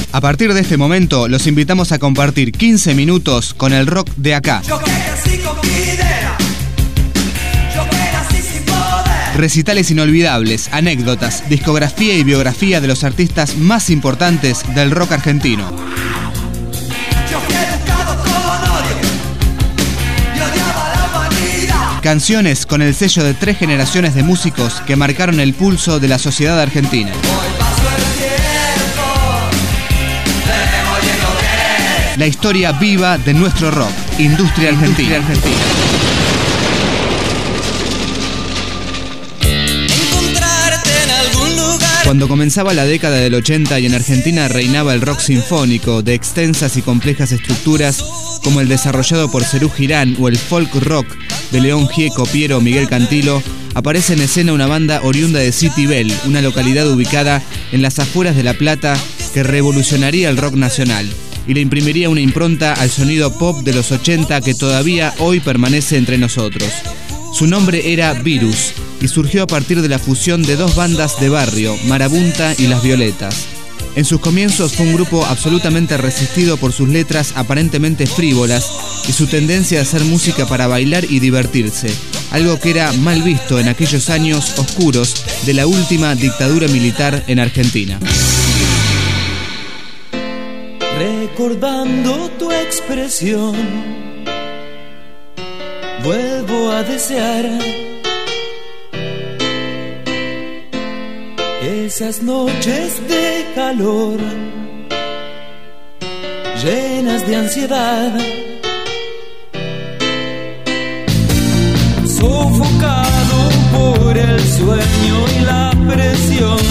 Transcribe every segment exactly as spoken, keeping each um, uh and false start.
A partir de este momento, los invitamos a compartir quince minutos con el rock de acá. Yo que nací con mi idea. Yo que nací sin poder. Recitales inolvidables, anécdotas, discografía y biografía de los artistas más importantes del rock argentino. Yo fui educado con odio y odiaba la humanidad. Canciones con el sello de tres generaciones de músicos que marcaron el pulso de la sociedad argentina. Hoy pasó el tiempo, tenemos lleno de... La historia viva de nuestro rock, Industria Argentina. Industria Argentina. Encontrarte en algún lugar. Cuando comenzaba la década del ochenta y en Argentina reinaba el rock sinfónico de extensas y complejas estructuras como el desarrollado por Serú Girán o el folk rock de León Gieco, Piero o Miguel Cantilo, aparece en escena una banda oriunda de City Bell, una localidad ubicada en las afueras de La Plata que revolucionaría el rock nacional y le imprimiría una impronta al sonido pop de los ochenta que todavía hoy permanece entre nosotros. Su nombre era Virus y surgió a partir de la fusión de dos bandas de barrio, Marabunta y Las Violetas. En sus comienzos fue un grupo absolutamente resistido por sus letras aparentemente frívolas y su tendencia a hacer música para bailar y divertirse, algo que era mal visto en aquellos años oscuros de la última dictadura militar en Argentina. Recordando tu expresión, vuelvo a desear esas noches de calor, llenas de ansiedad, sofocado por el sueño y la presión.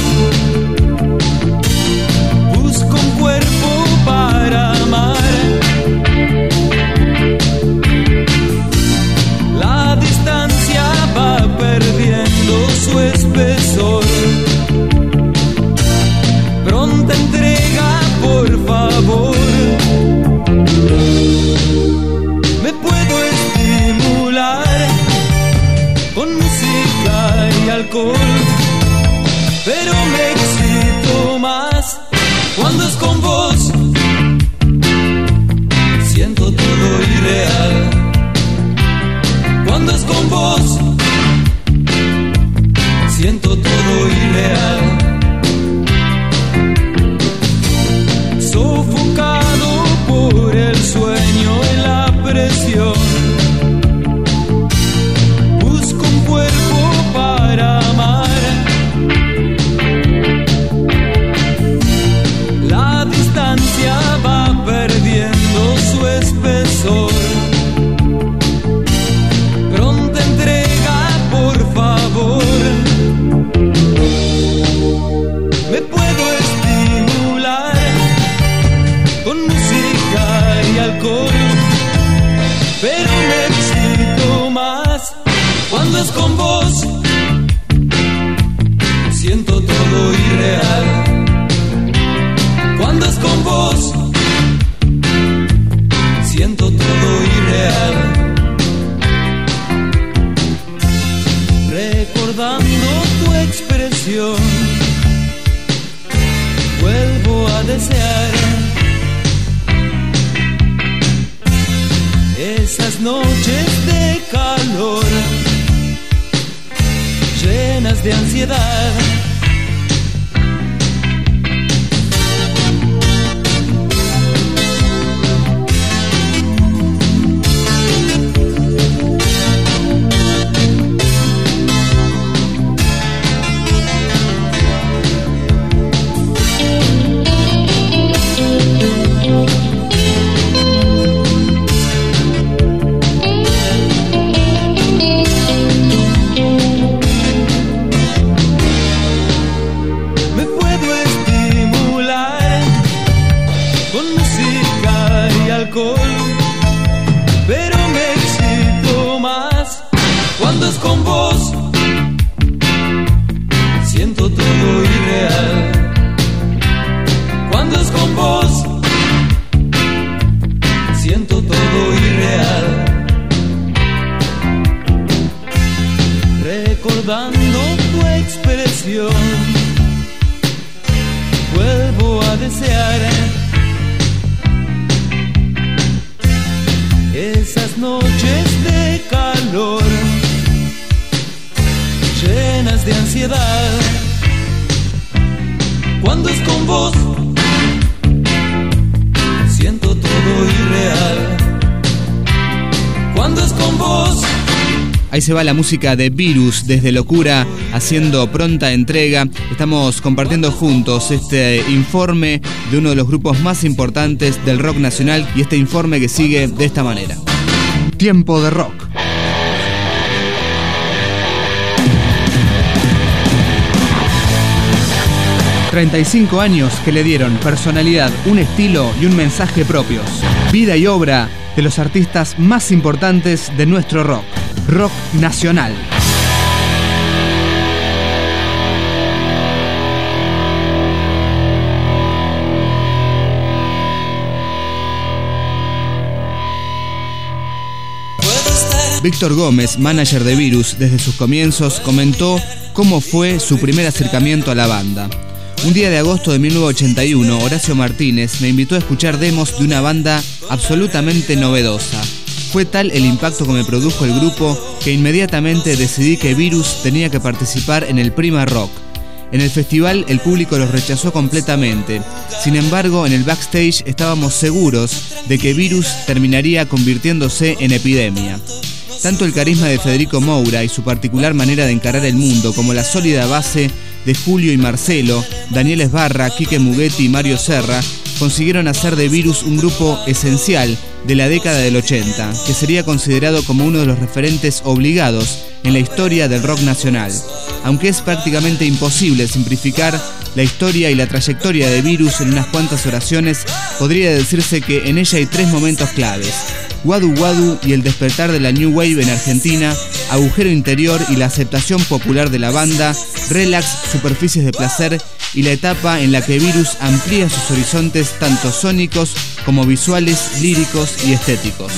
Busco un cuerpo para amar. La distancia va perdiendo su espesor. Pronta entrega, por favor. Me puedo estimular con música y alcohol, pero me excito más cuando es con vos. Siento todo irreal cuando es con vos. Siento todo irreal. Sofocado por el sueño y la presión. Busco un cuerpo para amar. La distancia va perdiendo su espesor. Pronta entrega, por favor. Me puedo estimular con música y alcohol, pero me excito más cuando es con vos. Siento todo irreal cuando es con vos. Siento todo irreal. Recordando tu expresión, vuelvo a desear esas noches de calor, llenas de ansiedad. Pero me excito más cuando es con vos. Siento todo irreal cuando es con vos. Siento todo irreal. Recordando tu expresión, vuelvo a desear esas noches de calor, llenas de ansiedad. Cuando es con vos, siento todo irreal. Cuando es con vos. Ahí se va la música de Virus desde Locura, haciendo pronta entrega. Estamos compartiendo juntos este informe de uno de los grupos más importantes del rock nacional, y este informe que sigue de esta manera. Tiempo de rock. treinta y cinco años que le dieron personalidad, un estilo y un mensaje propios. Vida y obra de los artistas más importantes de nuestro rock. Rock nacional. Víctor Gómez, manager de Virus desde sus comienzos, comentó cómo fue su primer acercamiento a la banda. Un día de agosto de mil novecientos ochenta y uno, Horacio Martínez me invitó a escuchar demos de una banda absolutamente novedosa. Fue tal el impacto que me produjo el grupo que inmediatamente decidí que Virus tenía que participar en el Prima Rock. En el festival el público los rechazó completamente. Sin embargo, en el backstage estábamos seguros de que Virus terminaría convirtiéndose en epidemia. Tanto el carisma de Federico Moura y su particular manera de encarar el mundo, como la sólida base de Julio y Marcelo, Daniel Esbarra, Quique Mugetti y Mario Serra, consiguieron hacer de Virus un grupo esencial de la década del ochenta, que sería considerado como uno de los referentes obligados en la historia del rock nacional. Aunque es prácticamente imposible simplificar la historia y la trayectoria de Virus en unas cuantas oraciones, podría decirse que en ella hay tres momentos claves: Wadu Wadu y el despertar de la New Wave en Argentina, Agujero Interior y la aceptación popular de la banda, Relax, Superficies de Placer y la etapa en la que Virus amplía sus horizontes tanto sónicos como visuales, líricos y estéticos.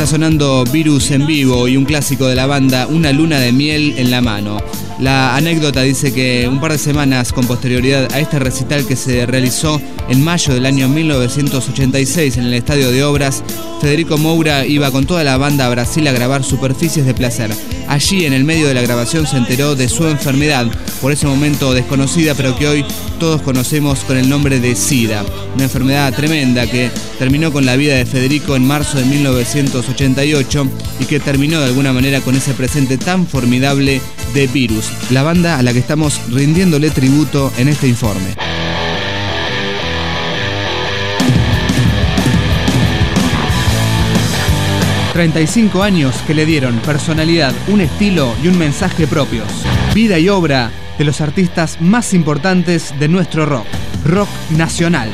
sonando Virus en vivo y un clásico de la banda, Una luna de miel en la mano. La anécdota dice que un par de semanas con posterioridad a este recital que se realizó en mayo del año mil novecientos ochenta y seis en el Estadio de Obras, Federico Moura iba con toda la banda a Brasil a grabar Superficies de Placer. Allí, en el medio de la grabación, se enteró de su enfermedad, por ese momento desconocida, pero que hoy todos conocemos con el nombre de SIDA. Una enfermedad tremenda que terminó con la vida de Federico en marzo de mil novecientos ochenta y ocho y que terminó de alguna manera con ese presente tan formidable de Virus, la banda a la que estamos rindiéndole tributo en este informe. treinta y cinco años que le dieron personalidad, un estilo y un mensaje propios. Vida y obra de los artistas más importantes de nuestro rock, rock nacional.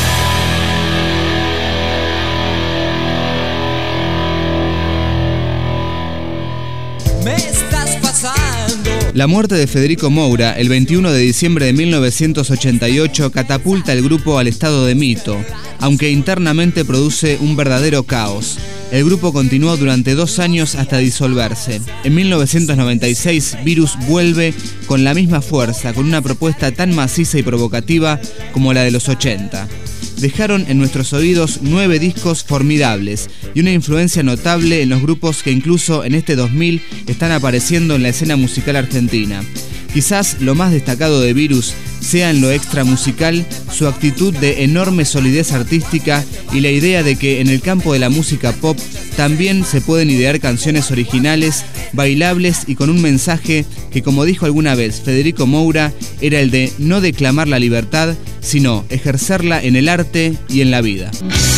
Me estás pasando. La muerte de Federico Moura, el veintiuno de diciembre de mil novecientos ochenta y ocho, catapulta al grupo al estado de mito, aunque internamente produce un verdadero caos. El grupo continuó durante dos años hasta disolverse. En mil novecientos noventa y seis, Virus vuelve con la misma fuerza, con una propuesta tan maciza y provocativa como la de los ochenta. Dejaron en nuestros oídos nueve discos formidables y una influencia notable en los grupos que incluso en este dos mil están apareciendo en la escena musical argentina. Quizás lo más destacado de Virus sea en lo extra musical su actitud de enorme solidez artística y la idea de que en el campo de la música pop también se pueden idear canciones originales, bailables y con un mensaje que, como dijo alguna vez Federico Moura, era el de no declamar la libertad, sino ejercerla en el arte y en la vida.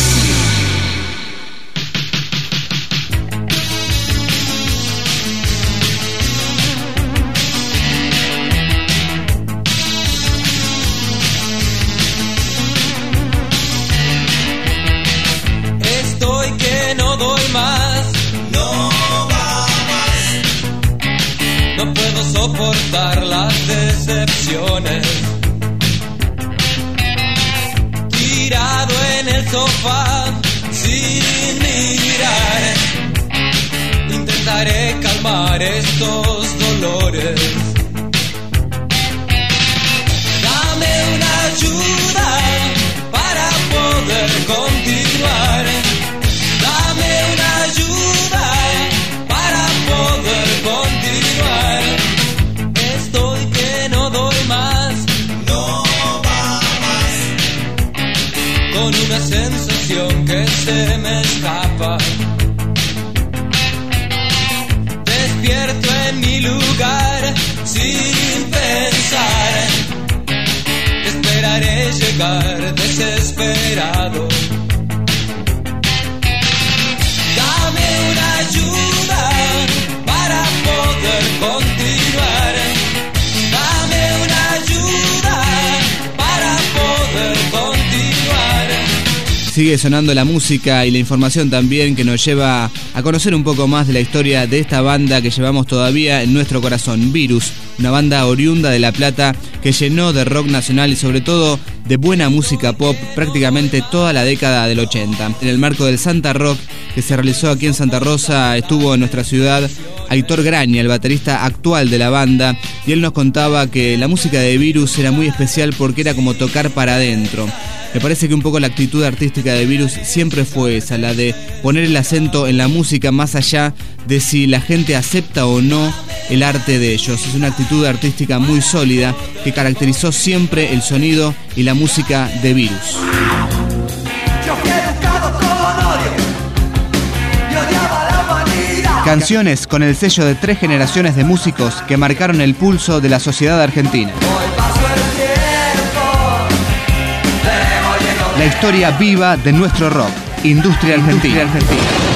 No doy más, no va más. No puedo soportar las decepciones. Tirado en el sofá sin mirar, intentaré calmar estos dolores. Dame una ayuda para poder continuar. Dame una ayuda para poder continuar. Estoy que no doy más, no va más. Con una sensación que se me escapa. Despierto en mi lugar sin pensar. Esperaré llegar desesperado. Dame una ayuda para poder continuar. Dame una ayuda para poder continuar. Sigue sonando la música y la información también que nos lleva a conocer un poco más de la historia de esta banda que llevamos todavía en nuestro corazón, Virus, una banda oriunda de La Plata que llenó de rock nacional y sobre todo de buena música pop prácticamente toda la década del ochenta. En el marco del Santa Rock que se realizó aquí en Santa Rosa, estuvo en nuestra ciudad Aitor Graña, el baterista actual de la banda, y él nos contaba que la música de Virus era muy especial porque era como tocar para adentro. Me parece que un poco la actitud artística de Virus siempre fue esa, la de poner el acento en la música más allá de si la gente acepta o no el arte de ellos. Es una actitud artística muy sólida que caracterizó siempre el sonido y la música de Virus. Yo fui educado con odio y odiaba la humanidad. Canciones con el sello de tres generaciones de músicos que marcaron el pulso de la sociedad argentina. Hoy pasó el tiempo, le voy llegando. La historia viva de nuestro rock, Industria Argentina. Industria Argentina.